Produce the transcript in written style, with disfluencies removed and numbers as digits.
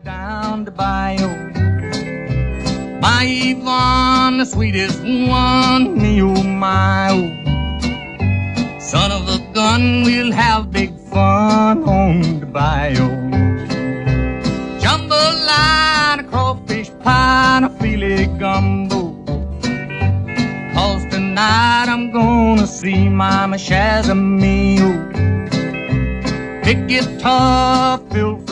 down the bayou. My Yvonne, the sweetest one, me oh my oh. Son of a gun, we'll have big fun on the bayou. Jambalaya, a crawfish pie, and a filet gumbo. 'Cause tonight I'm gonna see Mama Shazamio. Big guitar filled